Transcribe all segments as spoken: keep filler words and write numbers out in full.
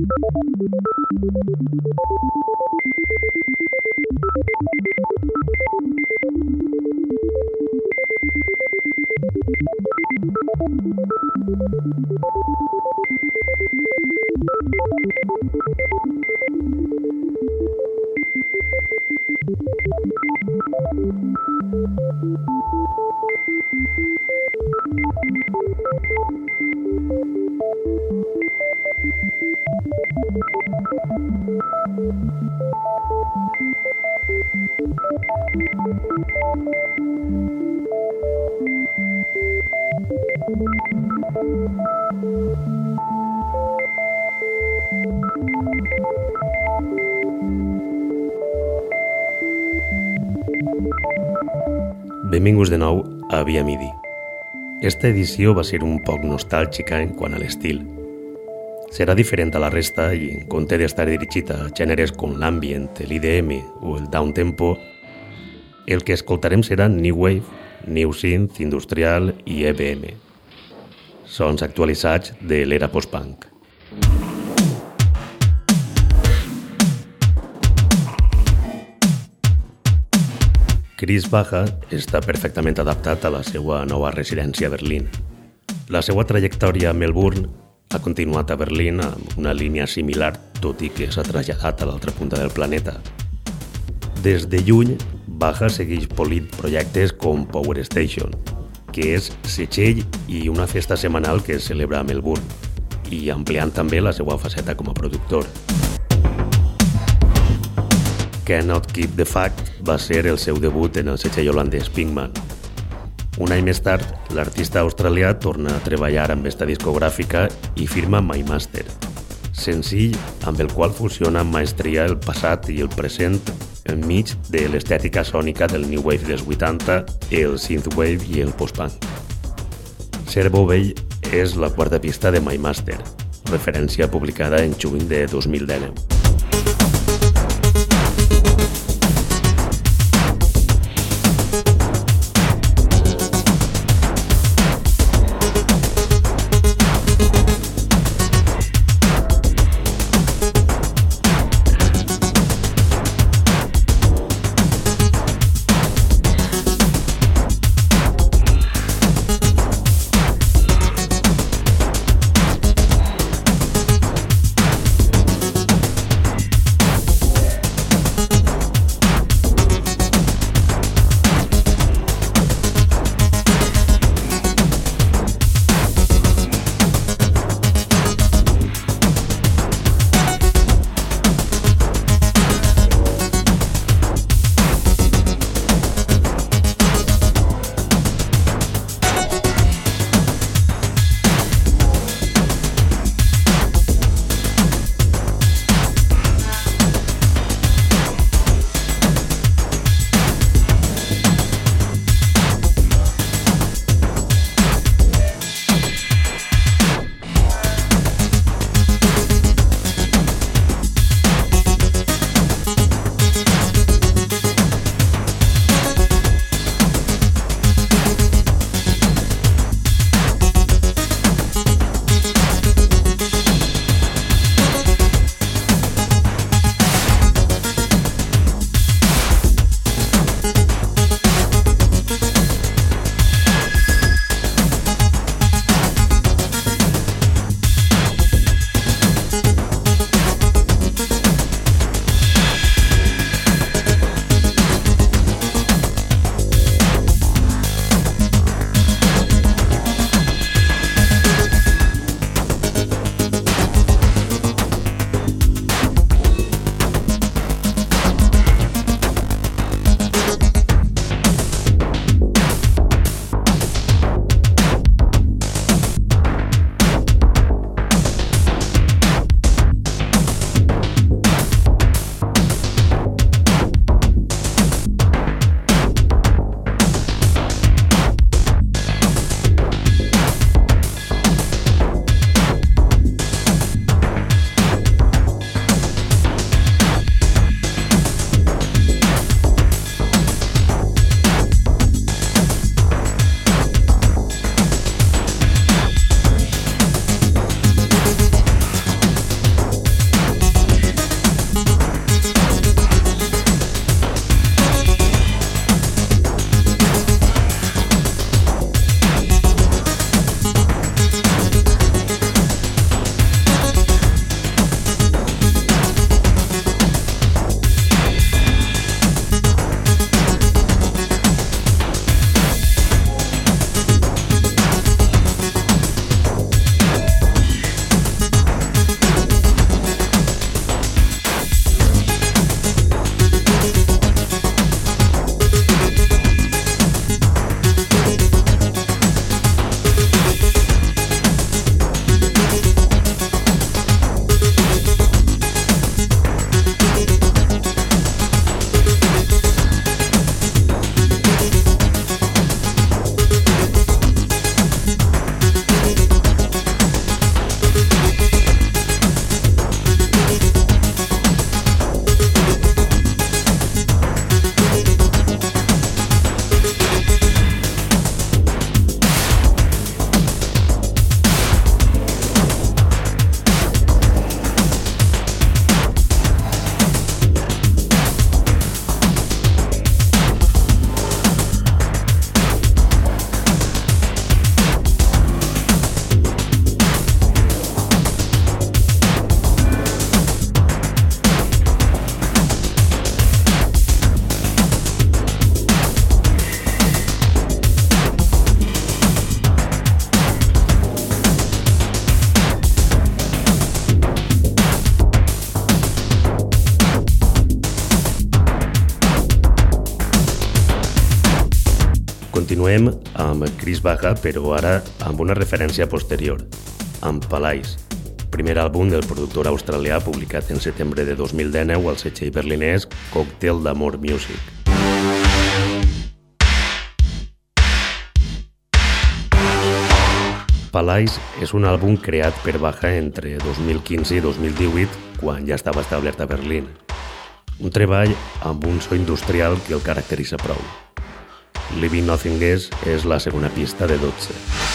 Benvinguts de nou a Via Midi. Esta edició va ser un poc nostàlgica en quant a l'estil. Serà diferent a la resta i, en compte d'estar dirigit a gèneres com l'ambient, l'I D M o el downtempo, el que escoltarem serà New Wave, New Synth, Industrial i E B M. Sons actualitzats de l'era post-punk. Chris Baja està perfectament adaptat a la seva nova residència a Berlín. La seva trajectòria a Melbourne ha continuat a Berlín amb una línia similar, tot i que s'ha traslladat a l'altra punta del planeta. Des de lluny, Baja segueix polint projectes com Power Station, que és setxell i una festa setmanal que es celebra a Melbourne, i ampliant també la seva faceta com a productor. Cannot Keep the Fact va ser el seu debut en el setxell holandès Pinkman. Un any més tard, l'artista australià torna a treballar amb esta discogràfica i firma My Master, senzill amb el qual fusiona amb maestria el passat i el present enmig de l'estètica sònica del New Wave dels vuitanta, el Synthwave i el post-punk. Servo Vell és la quarta pista de My Master, referència publicada en juny de dos mil dinou. Continuem amb Chris Baja, però ara amb una referència posterior, amb Palais, primer àlbum del productor australià publicat en setembre de dos mil dinou al setxell berlinès Cocktail d'Amor Music. Palais és un àlbum creat per Baja entre dos mil quinze i dos mil divuit, quan ja estava establert a Berlín. Un treball amb un so industrial que el caracteritza prou. Living Nothingness és la segona pista de dotze.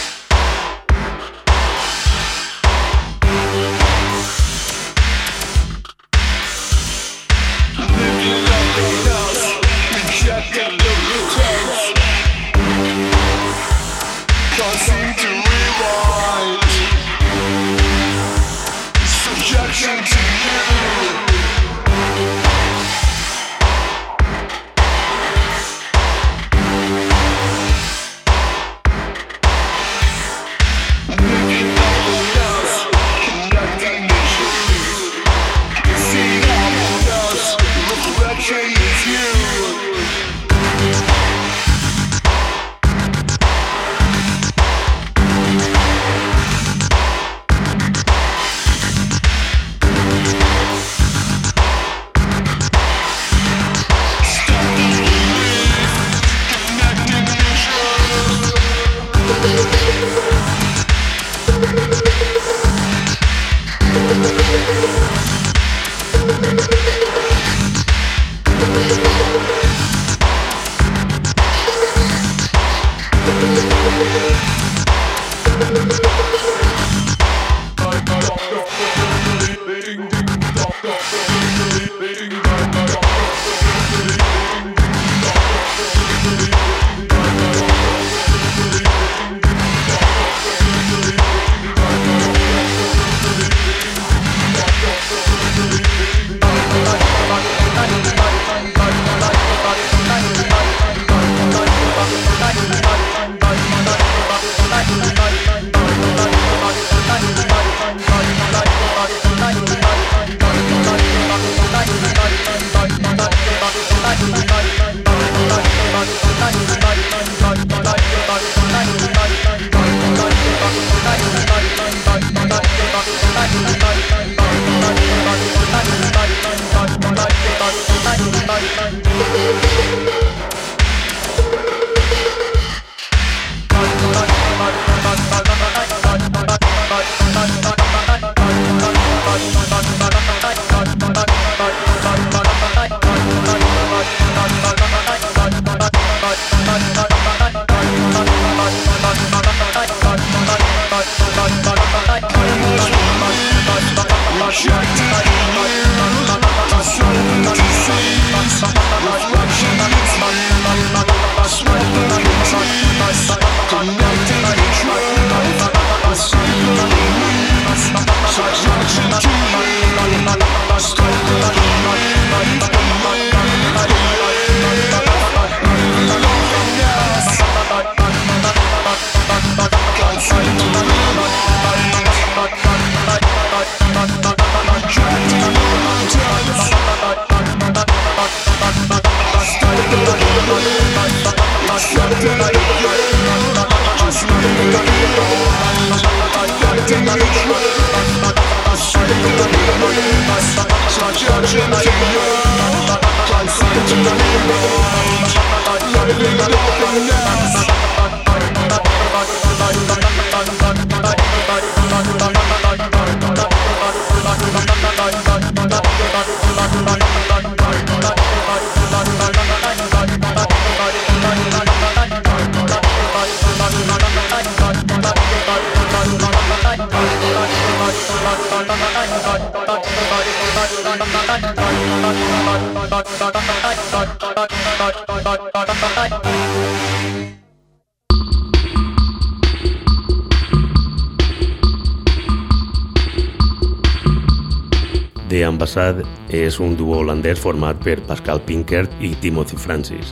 The Ambassad és un duo holandès format per Pascal Pinkert i Timothy Francis.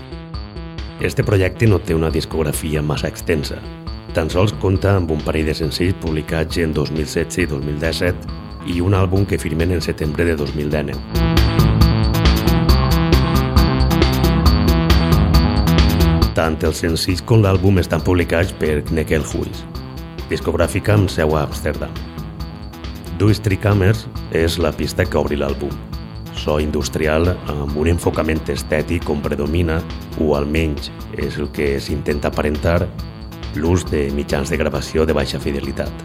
Este projecte no té una discografia massa extensa. Tan sols compta amb un parell de senzills publicats en dos mil setze i dos mil disset i un àlbum que firmen en setembre de dos mil dinou. Tant els senzills com l'àlbum estan publicats per Knekkelhuis, discogràfica amb seu a Amsterdam. Deux Tricamers és la pista que obri l'àlbum. So industrial amb un enfocament estètic on predomina, o almenys és el que s'intenta aparentar, l'ús de mitjans de gravació de baixa fidelitat.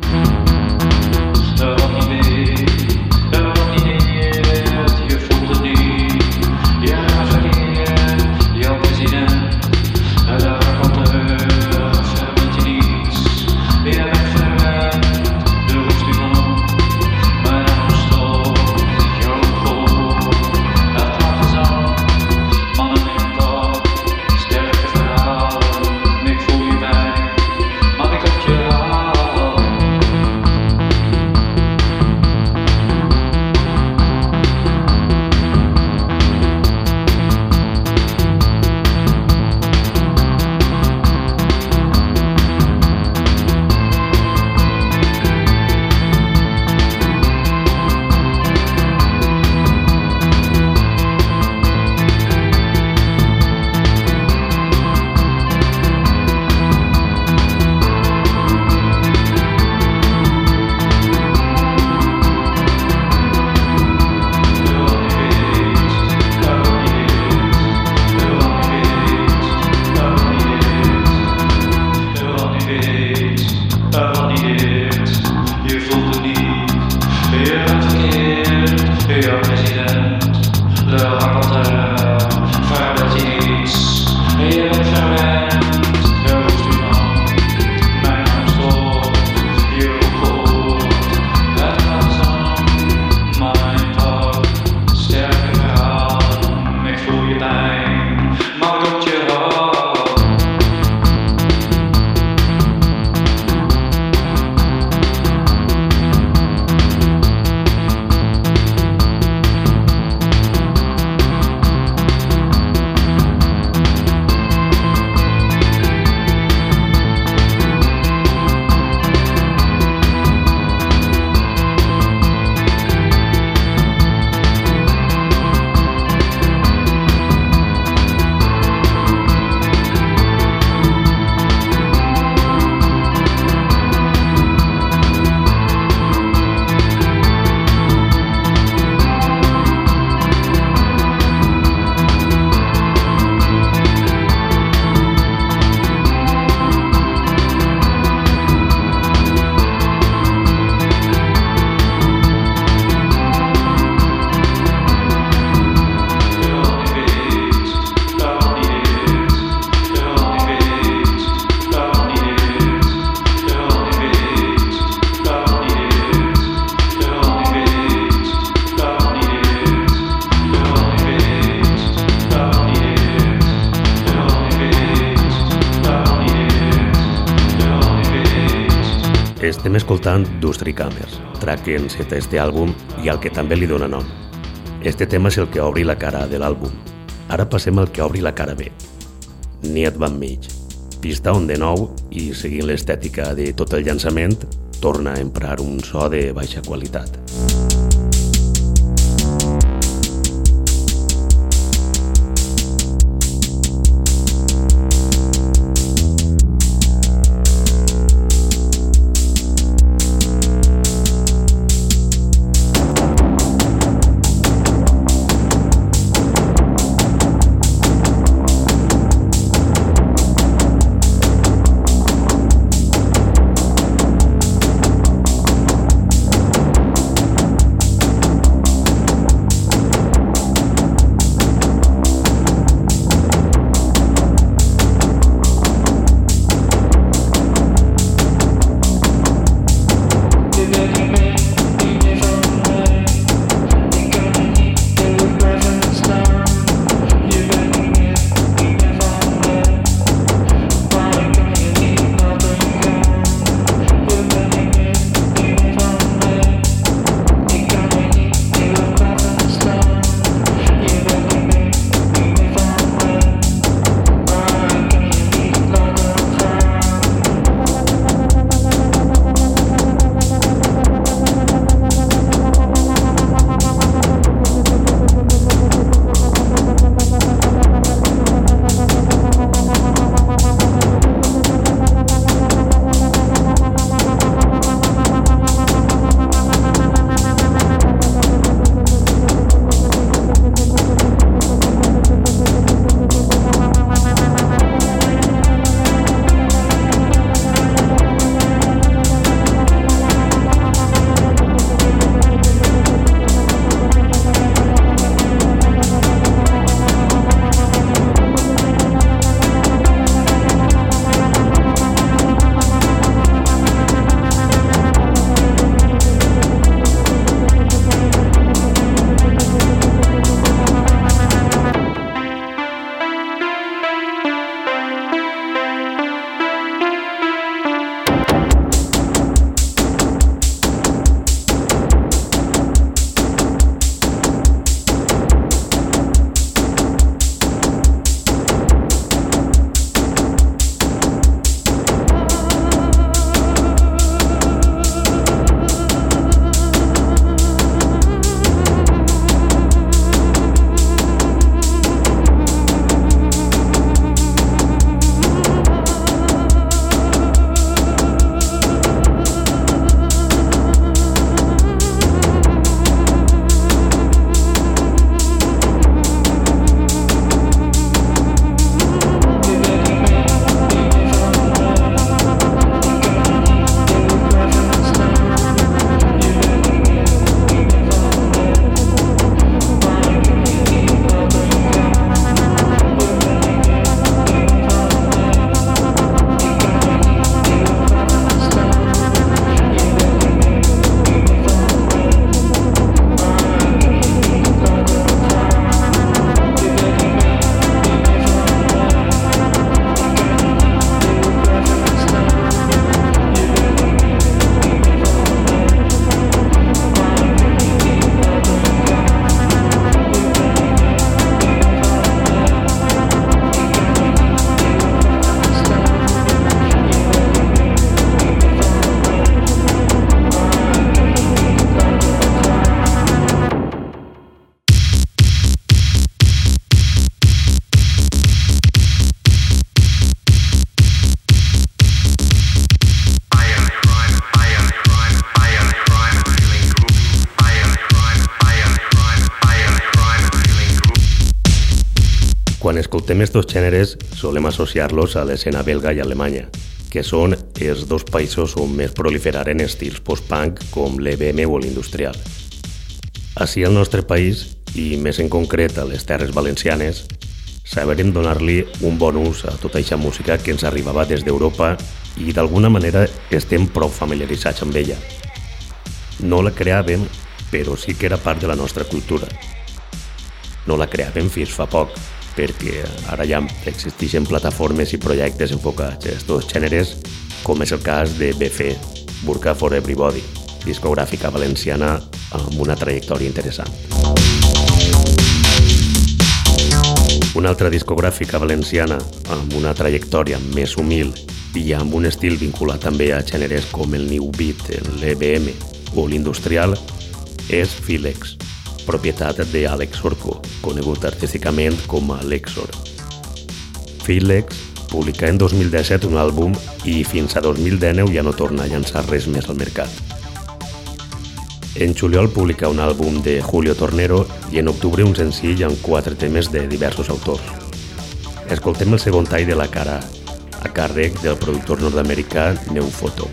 Estem escoltant Deux Tricamers, track que enceta este àlbum i al que també li dona nom. Este tema és el que obri la cara de l'àlbum. Ara passem al que obri la cara B. Niet van mig. Pista on de nou, i seguint l'estètica de tot el llançament, torna a emprar un so de baixa qualitat. Quan escoltem estos gèneres solem associar-los a l'escena belga i alemanya, que són els dos països on més proliferaren estils post-punk com l'E B M o l'industrial. Així al nostre país, i més en concret a les Terres Valencianes, saberem donar-li un bon ús a tota aquesta música que ens arribava des d'Europa i d'alguna manera estem prou familiaritzats amb ella. No la creàvem, però sí que era part de la nostra cultura. No la creàvem fins fa poc, perquè ara ja existeixen plataformes i projectes enfocats a aquests gèneres, com és el cas de B F, Burka for Everybody, discogràfica valenciana amb una trajectòria interessant. Una altra discogràfica valenciana amb una trajectòria més humil i amb un estil vinculat també a gèneres com el New Beat, l'E B M o l'industrial és Filex, propietat d'Àlex Orco, conegut artísticament com a Lexor. Filex publicà en dos mil disset un àlbum i fins a dos mil dinou ja no torna a llançar res més al mercat. En juliol publicà un àlbum de Julio Tornero i en octubre un senzill amb quatre temes de diversos autors. Escoltem el segon tall de la cara a càrrec del productor nord-americà Neufoto.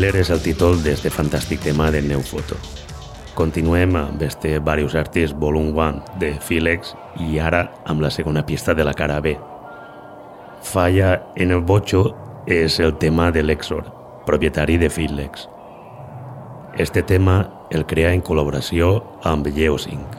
Thriller és el títol d'este fantàstic tema de New Photo. Continuem amb este Various Artists Volume un de Philex i ara amb la segona pista de la cara B. Falla en el bocho és el tema de Lexor, propietari de Philex. Este tema el crea en col·laboració amb Geosync.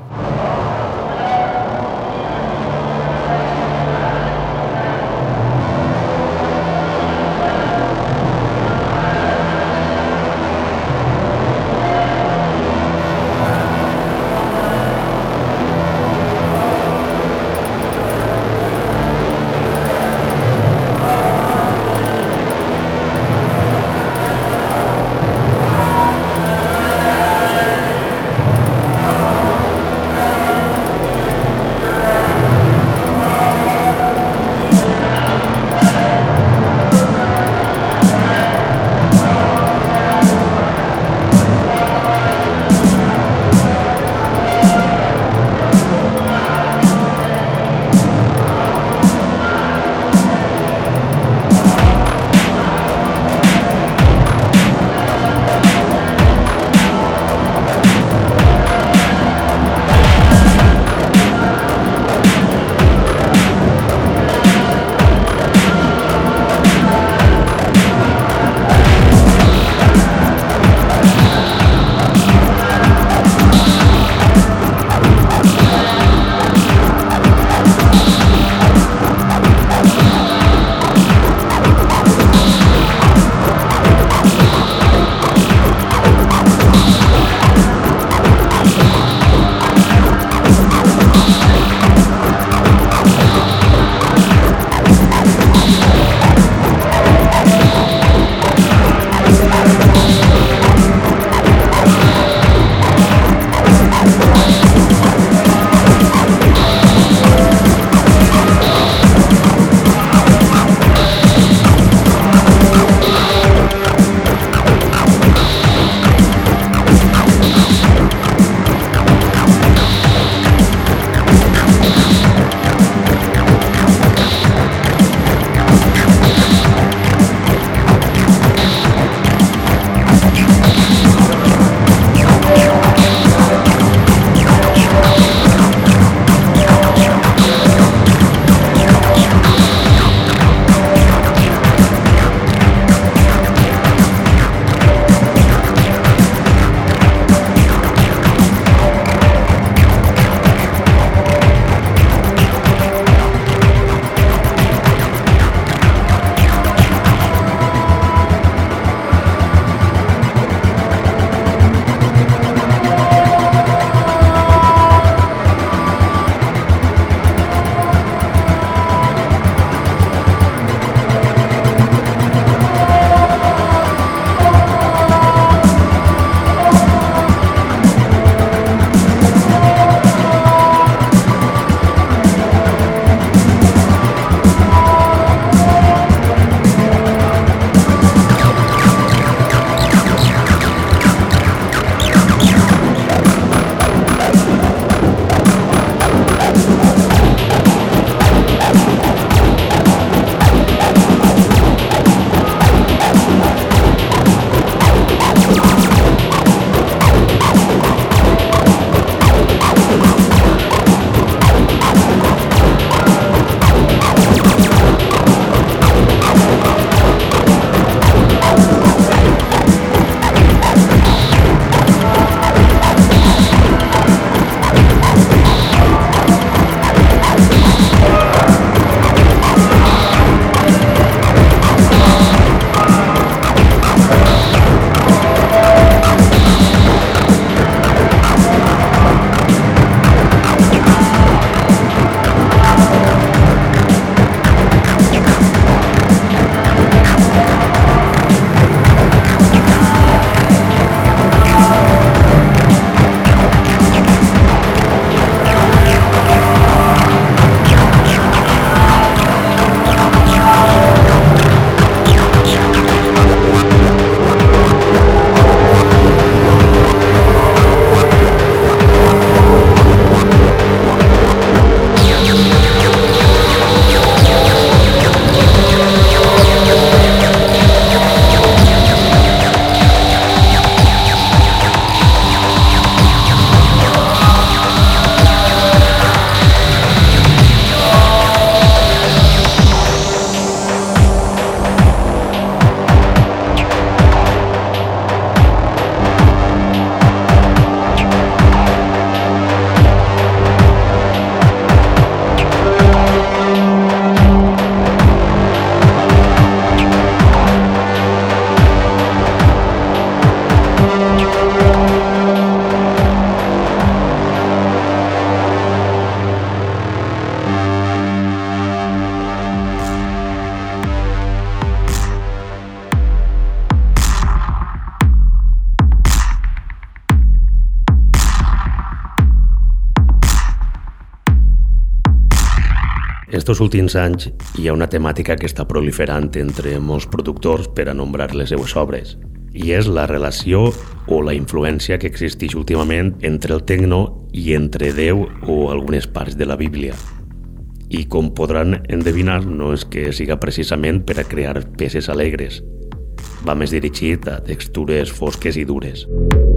Estos últims anys hi ha una temàtica que està proliferant entre molts productors per a nombrar les seues obres, i és la relació o la influència que existeix últimament entre el tecno i entre Déu o algunes parts de la Bíblia. I com podran endevinar, no és que siga precisament per a crear peces alegres. Va més dirigit a textures fosques i dures.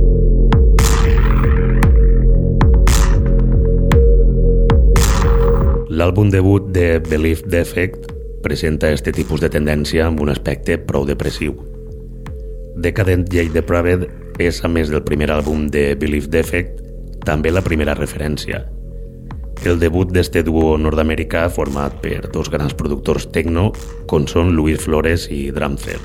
L'àlbum debut de Belief Defect presenta este tipus de tendència amb un aspecte prou depressiu. Decadent Jade Depraved és, a més del primer àlbum de Belief Defect, també la primera referència. El debut d'este duo nord-americà format per dos grans productors techno, com són Luis Flores i Drumcell.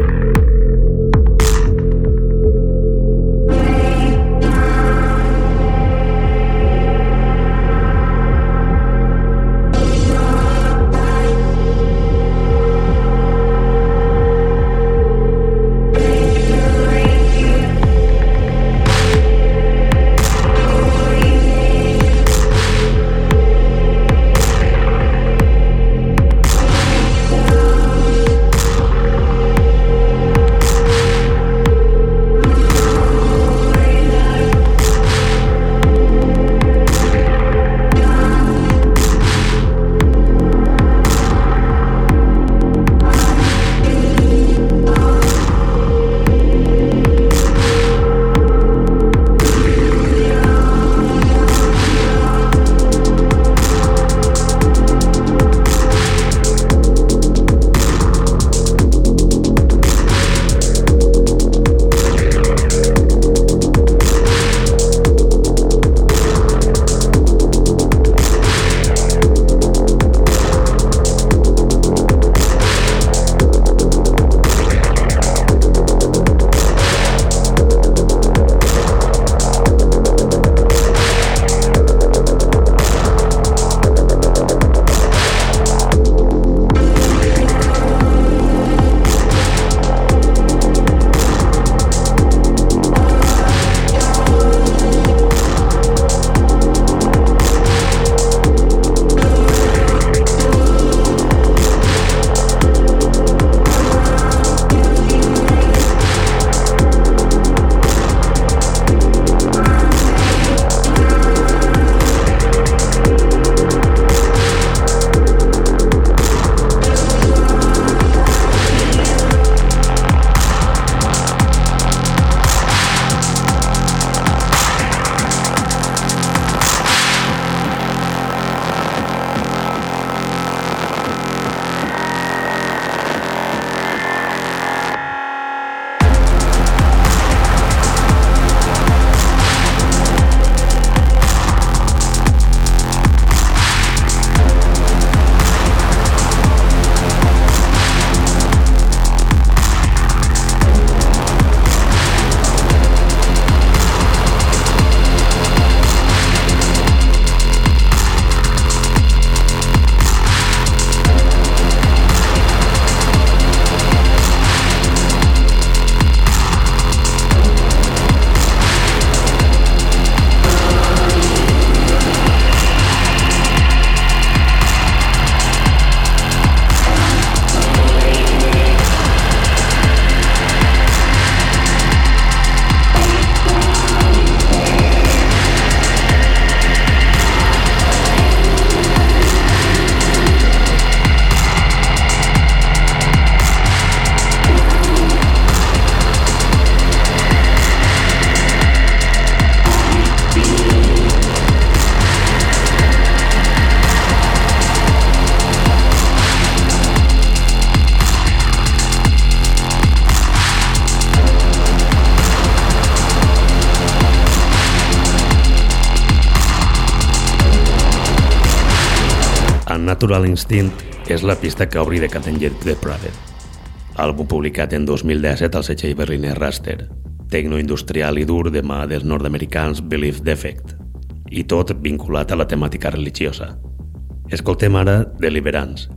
Natural Instinct és la pista que obri Decadent Jade Depraved, àlbum publicat en dos mil disset al setxell berliner Raster, tecno-industrial i dur de mà dels nord-americans Belief Defect, i tot vinculat a la temàtica religiosa. Escoltem ara Deliverance.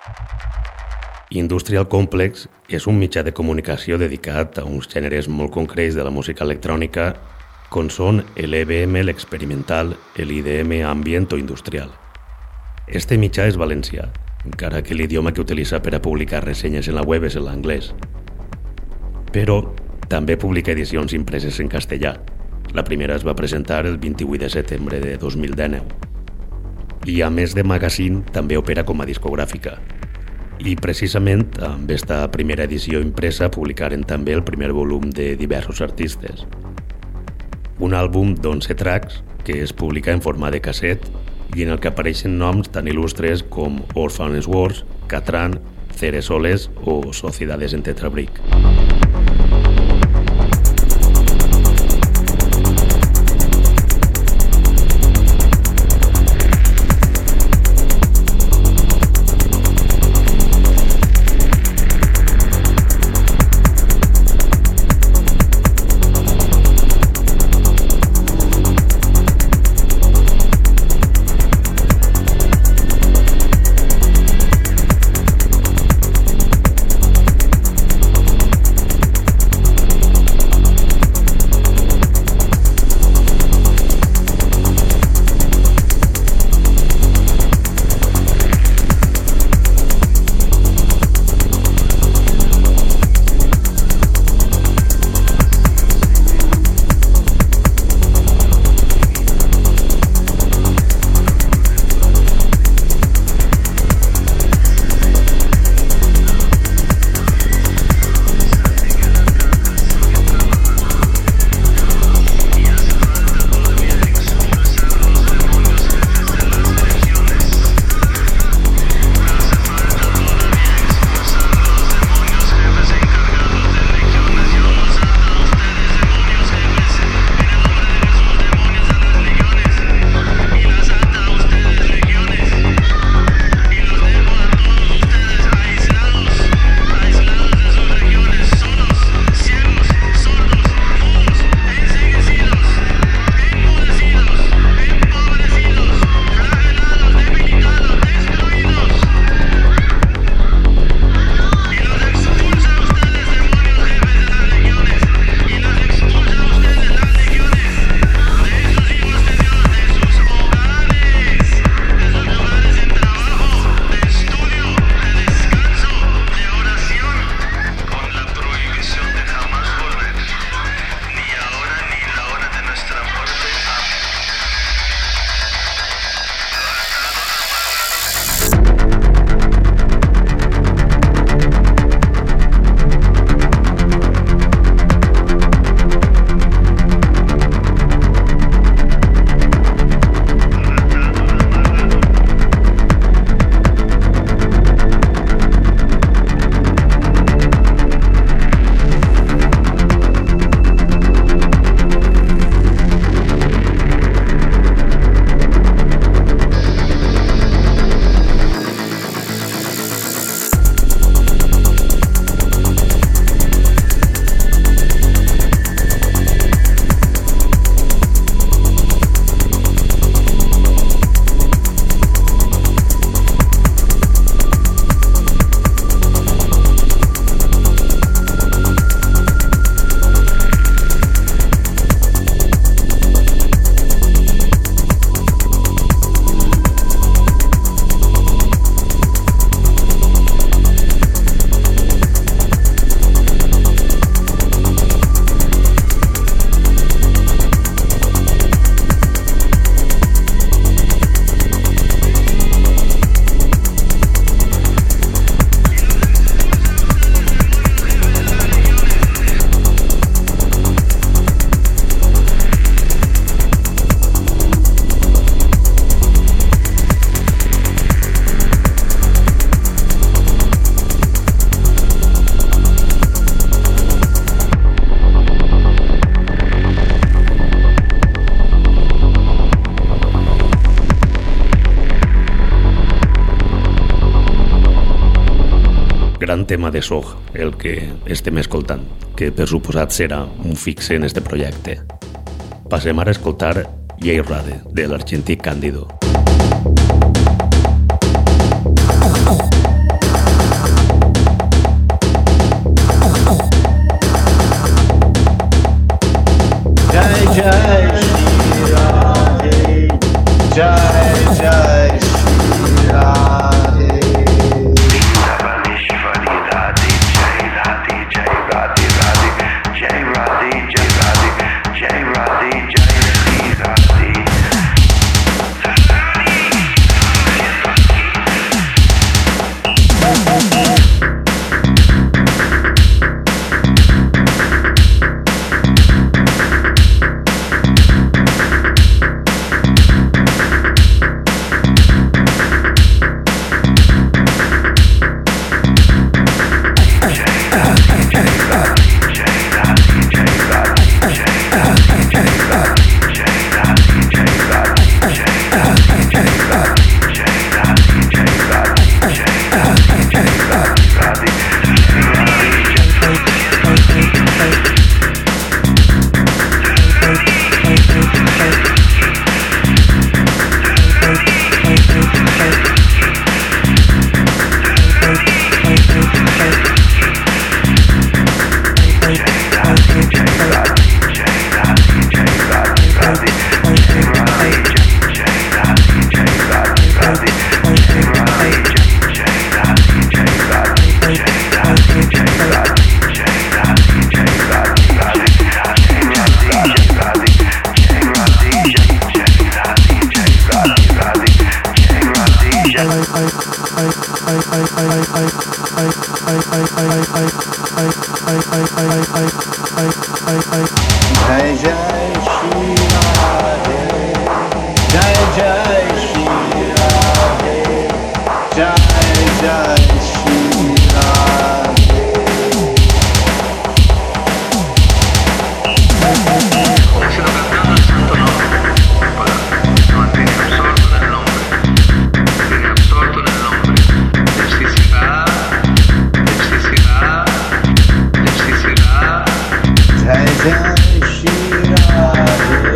Industrial Complex és un mitjà de comunicació dedicat a uns gèneres molt concrets de la música electrònica com són l'E B M, l'experimental, l'I D M ambient o industrial. Este mitjà és valencià, encara que l'idioma que utilitza per a publicar ressenyes en la web és l'anglès. Però també publica edicions impreses en castellà. La primera es va presentar el vint-i-vuit de setembre de dos mil dinou. I a més de magazine, també opera com a discogràfica. I precisament amb esta primera edició impresa publicaren també el primer volum de diversos artistes. Un àlbum d'onze tracks que es publica en format de casset i en el que apareixen noms tan il·lustres com Orphan's Wars, Catran, Ceresoles o Sociedades en Tetrabric. gran tema de Sog, el que estem escoltant, que per suposat serà un fixe en este projecte. Passem ara a escoltar Jay Rade, de l'argentí Cándido. Jai Jai Shri Radhe, Jai Jai Shri Radhe, Jai Jai Shri Radhe. Staselo cantando il santo nome del mantieni absorto nell'ombre, mantieni absorto nell'ombre, l'ecstasy-ra, l'ecstasy-ra, l'ecstasy-ra. Jai Jai Shri Radhe.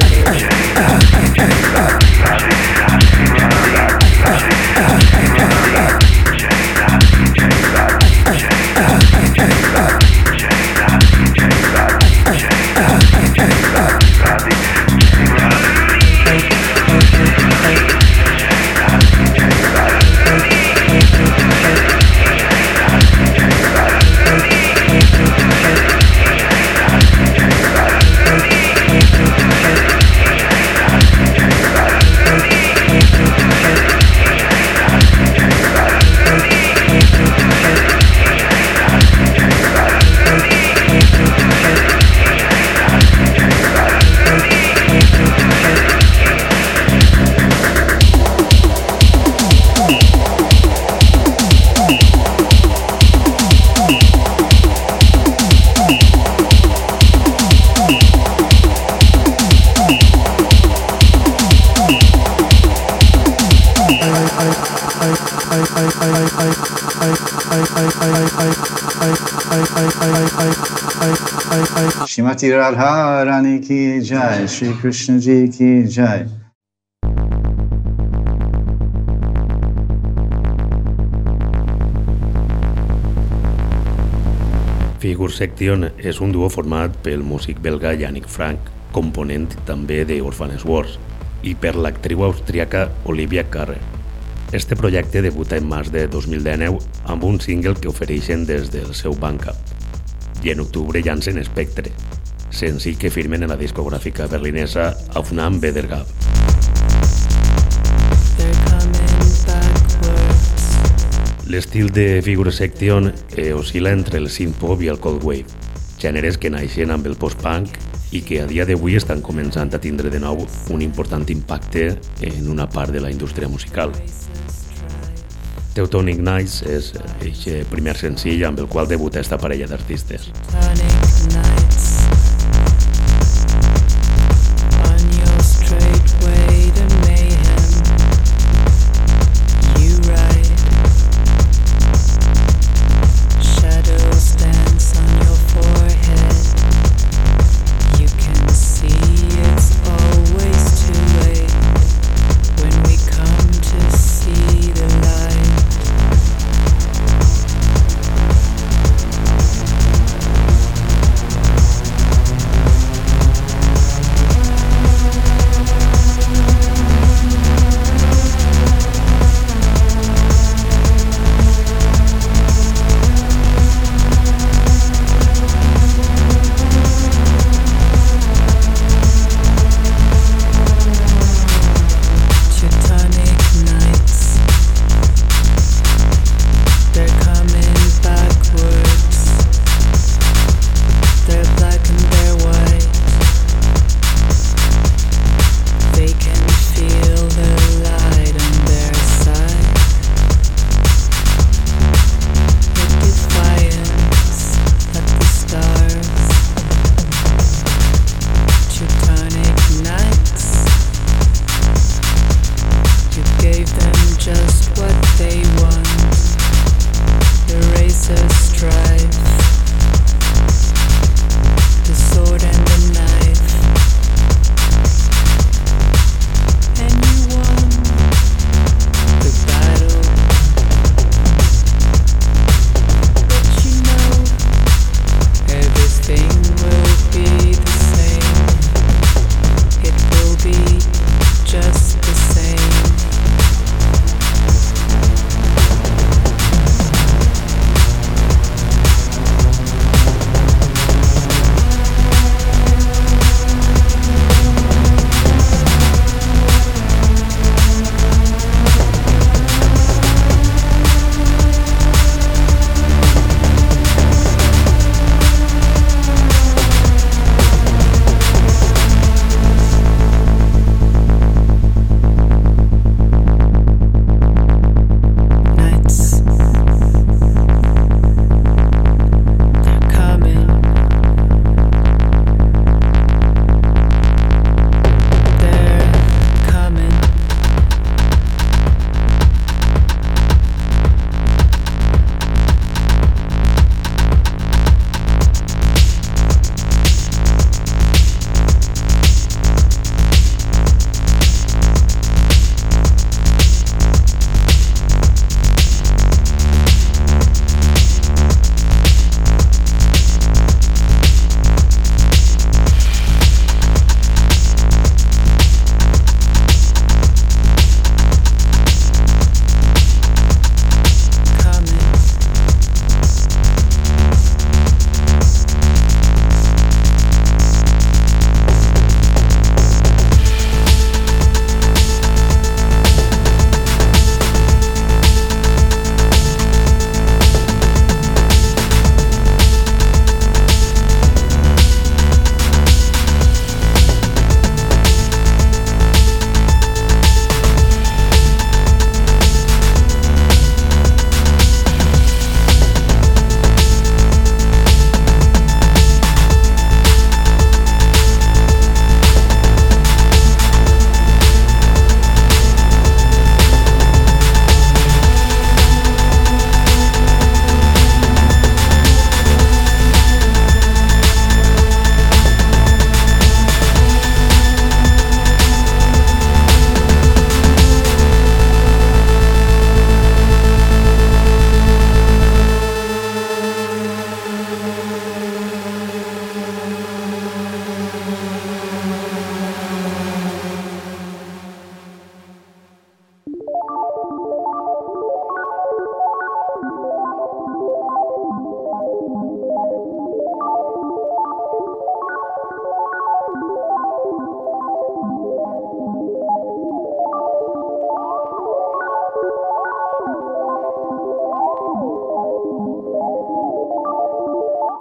Shrimati Radha Rani ki jai, Shri Krishna ji ki jai. Figure Section és un duo format pel músic belga Yannick Frank, component també de Orphaned Wars, i per l'actriu austríaca Olivia Carrer. Este projecte debuta en març de dos mil dinou amb un single que ofereixen des del seu Bandcamp, i en octubre llancen Spectre, senzill que firmen en la discogràfica berlinesa Aufnahmen Wiedergabe. L'estil de Figure Section eh, oscil·la entre el synth-pop i el cold wave, gèneres que naixen amb el post-punk i que a dia d'avui estan començant a tindre de nou un important impacte en una part de la indústria musical. Teutonic Nights és el primer senzill amb el qual debuta esta parella d'artistes.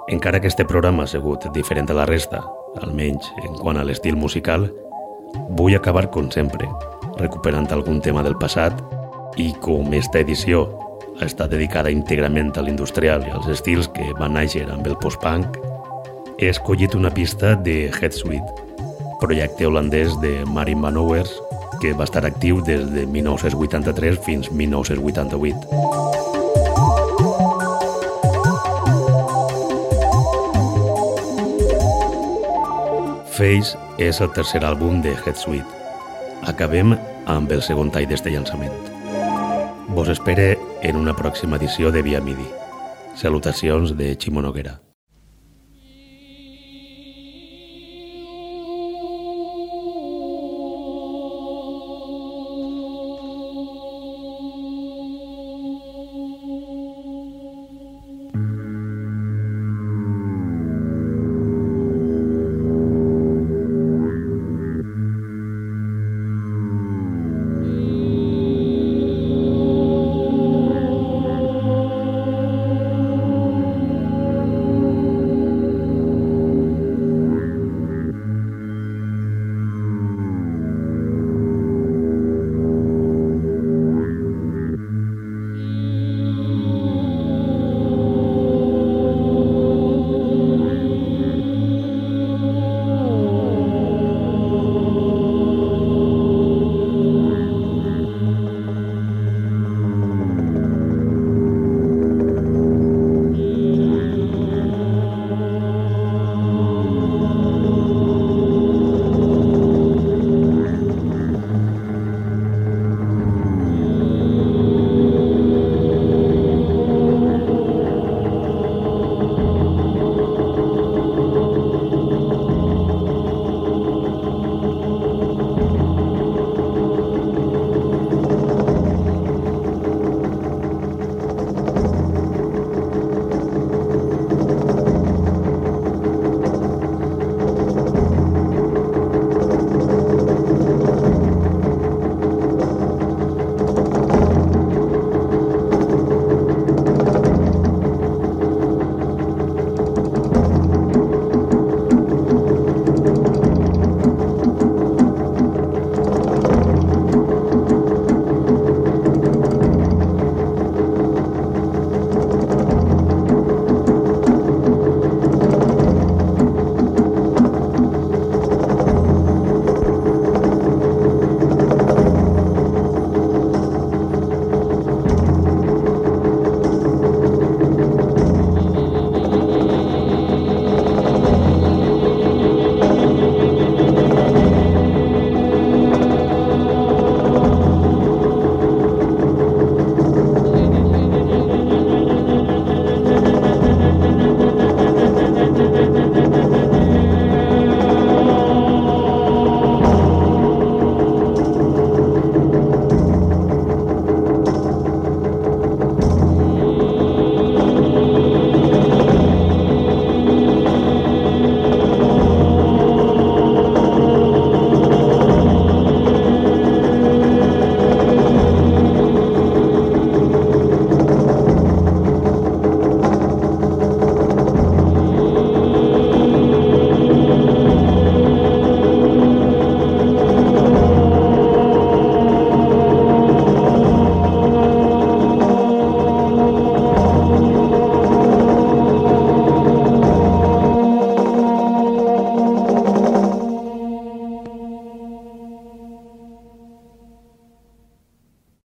Encara que este programa ha sigut diferent a la resta, almenys en quant a l'estil musical, vull acabar com sempre, recuperant algun tema del passat i com esta edició està dedicada íntegrament a l'industrial i als estils que van néixer amb el post-punk, he escollit una pista de Headsuite, projecte holandès de Martin Van Owers que va estar actiu des de mil nou-cents vuitanta-tres fins mil nou-cents vuitanta-vuit. Face és el tercer àlbum de Headsuite. Acabem amb el segon tall d'este llançament. Vos espere en una pròxima edició de Via Midi. Salutacions de Ximo Noguera.